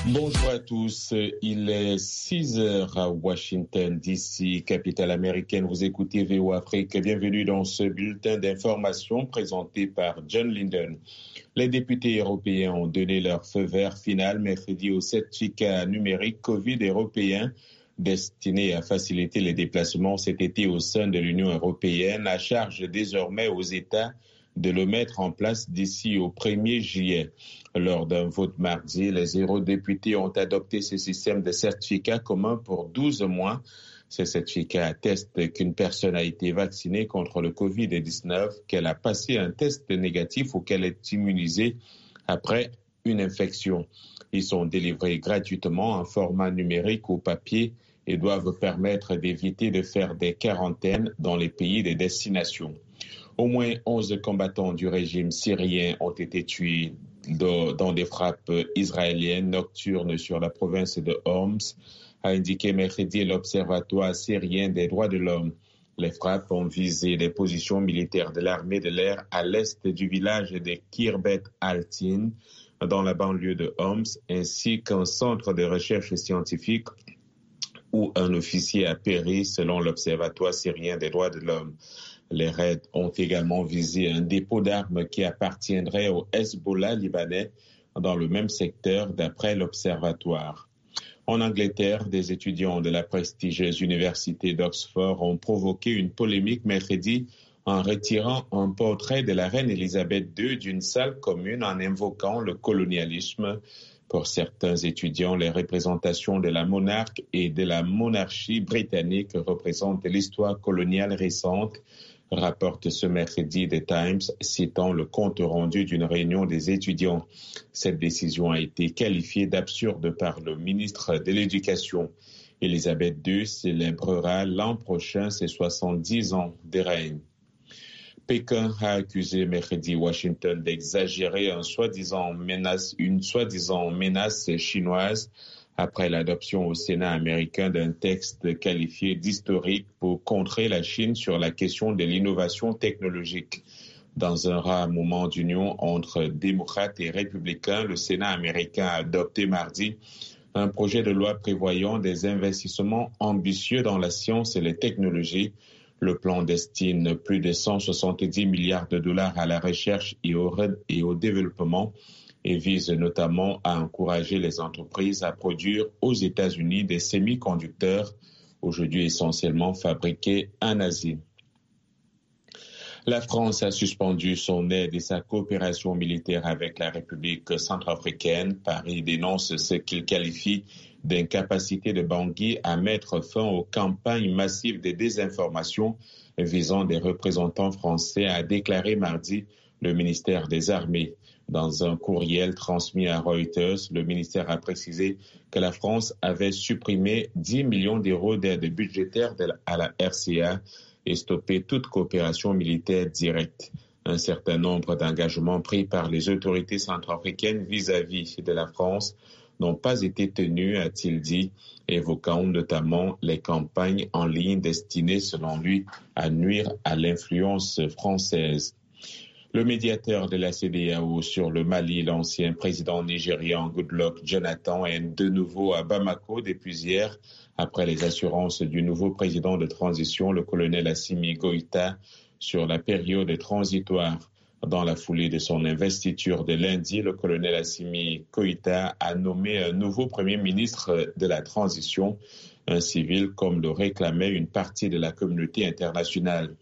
Bonjour à tous, il est 6 heures à Washington, D.C., capitale américaine. Vous écoutez VOA Afrique. Bienvenue dans ce bulletin d'information présenté par John Linden. Les députés européens ont donné leur feu vert final mercredi au certificat numérique COVID européen destiné à faciliter les déplacements cet été au sein de l'Union européenne, à charge désormais aux États de le mettre en place d'ici au 1er juillet. Lors d'un vote mardi, les eurodéputés ont adopté ce système de certificat commun pour 12 mois. Ce certificat atteste qu'une personne a été vaccinée contre le COVID-19, qu'elle a passé un test négatif ou qu'elle est immunisée après une infection. Ils sont délivrés gratuitement en format numérique ou papier et doivent permettre d'éviter de faire des quarantaines dans les pays de destination. Au moins 11 combattants du régime syrien ont été tués dans des frappes israéliennes nocturnes sur la province de Homs, a indiqué mercredi l'Observatoire syrien des droits de l'homme. Les frappes ont visé les positions militaires de l'armée de l'air à l'est du village de Khirbet al-Tin, dans la banlieue de Homs, ainsi qu'un centre de recherche scientifique où un officier a péri, selon l'Observatoire syrien des droits de l'homme. Les raids ont également visé un dépôt d'armes qui appartiendrait au Hezbollah libanais dans le même secteur, d'après l'Observatoire. En Angleterre, des étudiants de la prestigieuse université d'Oxford ont provoqué une polémique mercredi en retirant un portrait de la reine Elisabeth II d'une salle commune en invoquant le colonialisme. Pour certains étudiants, les représentations de la monarque et de la monarchie britannique représentent l'histoire coloniale récente, rapporte ce mercredi The Times, citant le compte rendu d'une réunion des étudiants. Cette décision a été qualifiée d'absurde par le ministre de l'Éducation. Elisabeth II célébrera l'an prochain ses 70 ans de règne. Pékin a accusé mercredi Washington d'exagérer une soi-disant menace chinoise après l'adoption au Sénat américain d'un texte qualifié d'historique pour contrer la Chine sur la question de l'innovation technologique. Dans un rare moment d'union entre démocrates et républicains, le Sénat américain a adopté mardi un projet de loi prévoyant des investissements ambitieux dans la science et les technologies. Le plan destine plus de 170 milliards de dollars à la recherche et au développement et vise notamment à encourager les entreprises à produire aux États-Unis des semi-conducteurs, aujourd'hui essentiellement fabriqués en Asie. La France a suspendu son aide et sa coopération militaire avec la République centrafricaine. Paris dénonce ce qu'il qualifie d'incapacité de Bangui à mettre fin aux campagnes massives de désinformation visant des représentants français, a déclaré mardi le ministère des Armées. Dans un courriel transmis à Reuters, le ministère a précisé que la France avait supprimé 10 millions d'euros d'aide budgétaire à la RCA et stoppé toute coopération militaire directe. Un certain nombre d'engagements pris par les autorités centrafricaines vis-à-vis de la France n'ont pas été tenus, a-t-il dit, évoquant notamment les campagnes en ligne destinées, selon lui, à nuire à l'influence française. Le médiateur de la CEDEAO sur le Mali, l'ancien président nigérian Goodluck Jonathan, est de nouveau à Bamako depuis hier, après les assurances du nouveau président de transition, le colonel Assimi Goïta, sur la période transitoire. Dans la foulée de son investiture de lundi, le colonel Assimi Goïta a nommé un nouveau premier ministre de la transition, un civil comme le réclamait une partie de la communauté internationale.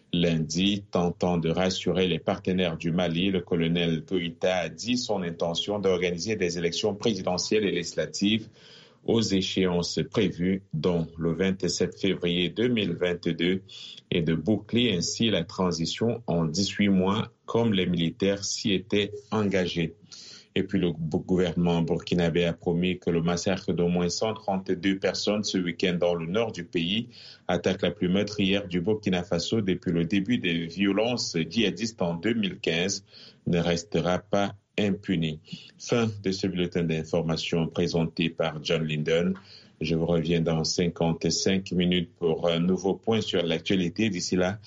Lundi, tentant de rassurer les partenaires du Mali, le colonel Goïta a dit son intention d'organiser des élections présidentielles et législatives aux échéances prévues, dont le 27 février 2022, et de boucler ainsi la transition en 18 mois, comme les militaires s'y étaient engagés. Et puis le gouvernement burkinabé a promis que le massacre d'au moins 132 personnes ce week-end dans le nord du pays, attaque la plus meurtrière du Burkina Faso depuis le début des violences djihadistes en 2015, ne restera pas impuni. Fin de ce bulletin d'information présenté par John Linden. Je vous reviens dans 55 minutes pour un nouveau point sur l'actualité. D'ici là,